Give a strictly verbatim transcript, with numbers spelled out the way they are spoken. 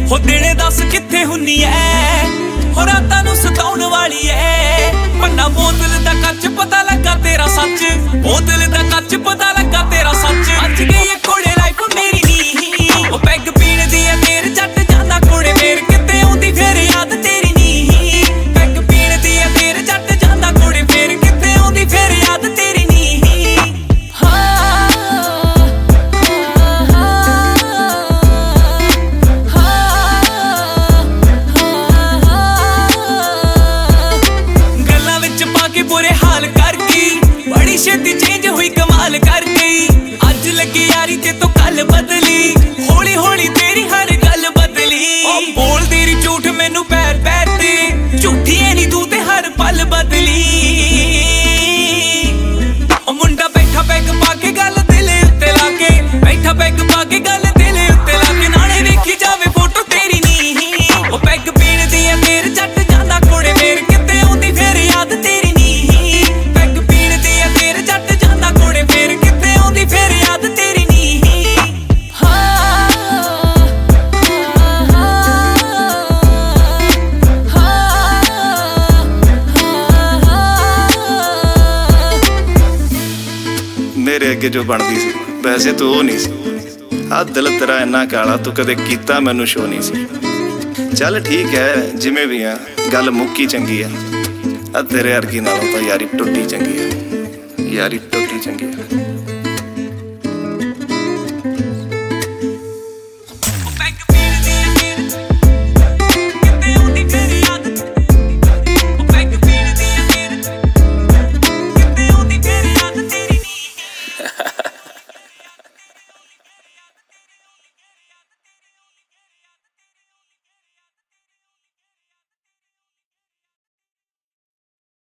ਹੋ ਦਿਨੇ ਦੱਸ ਕਿੱਥੇ ਹੁੰਨੀ ਐ, ਹੋ ਰਾਤਾਂ ਨੂੰ ਸਤਾਉਣ ਵਾਲੀ ਐ। ਪੰਨਾ ਬੋਤਲ ਦਾ ਕੱਚ ਪਤਾ ਲੱਗਾ ਤੇਰਾ ਸੱਚ, ਬੋਤਲ ਦਾ ਕੱਚ ਪਤਾ ਲੱਗਾ ਤੇਰਾ ਸੱਚ। ਅੱਜ ਗਈ ਏ ਕੋਲੇ ਲਾਈਫ ਮੇਰੀ ਨੀ, ਉਹ ਪੈਗ ਪੀਣ ਦੀ ਐ ਮੇਰ ਜੱਟ ਜਾਂਦਾ ਕੋਲੇ ਮੇਰ ਕਿਤੇ ਆਉਂਦੀ ਫੇਰ ਯਾਦ ਤੇਰੀ ਨੀ। ਪੈਗ ਪੀਣ ਦੀ ਐ ਮੇਰ ਜੱਟ ਜਾਂਦਾ ਕੋਲੇ ਫੇਰ ਕਿਤੇ ਆਉਂਦੀ ਫੇਰ ਯਾਦ ਤੇਰੀ ਨੀ। ਬੁਰੇ ਹਾਲ ਕਰ ਗਈ, ਬੜੀ ਛੇਤੀ ਚੇਂਜ ਹੋਈ ਕਮਾਲ ਕਰ ਗਈ। ਅੱਜ ਲੱਗੀ ਯਾਰੀ ਤੇ ਤੂੰ ਕੱਲ ਬਦਲੀ, ਹੌਲੀ ਹੌਲੀ ਤੇਰੀ ਹਰ ਗੱਲ ਬਦਲੀ। ਉਹ ਬੋਲਦੀ ਰੀ ਝੂਠ ਮੈਨੂੰ ਪੈਰ ਪੈਰ ਤੇ, ਝੂਠੀ ਐ ਨੀ ਤੂੰ ਤੇ ਹਰ ਪਲ ਬਦਲੀ। ਉਹ ਮੁੰਡਾ ਬੈਠਾ ਪੈਗ ਪਾ ਕੇ ਗੱਲ ਦਿਲ ਉੱਤੇ ਲਾ ਕੇ, ਬੈਠਾ ਪੈਗ ਪਾ ਕੇ ਗੱਲ ਦਿਲ ਉੱਤੇ ਲਾ ਕੇ। ਨਾਲੇ ਵੇਖੀ ਜਾਵੇ ਫੋਟੋ ਤੇਰੀ ਨੀ, ਉਹ ਪੈਗ ਪੀਣ ਦੀ ਐ ਮੇਰ ਜੱਟ ਜਾਂਦਾ ਕੋੜੇ ਮੇਰ ਕਿਤੇ ਆਉਂਦੀ ਫੇਰ ਯਾਦ ਤੇਰੀ। ਮੇਰੇ ਅੱਗੇ ਜੋ ਬਣਦੀ ਸੀ ਵੈਸੇ ਤੂੰ ਉਹ ਨਹੀਂ ਸੀ। ਆਹ ਦਿਲ ਤੇਰਾ ਇੰਨਾ ਕਾਲਾ ਤੂੰ ਕਦੇ ਕੀਤਾ ਮੈਨੂੰ ਸ਼ੋ ਨਹੀਂ ਸੀ। ਚੱਲ ਠੀਕ ਹੈ ਜਿਵੇਂ ਵੀ ਆ, ਗੱਲ ਮੁੱਕੀ ਚੰਗੀ ਆ। ਆ ਤੇਰੇ ਵਰਗੀ ਨਾਲੋਂ ਤਾਂ ਯਾਰੀ ਟੁੱਟੀ ਚੰਗੀ ਆ, ਯਾਰੀ ਟੁੱਟੀ ਚੰਗੀ ਆ।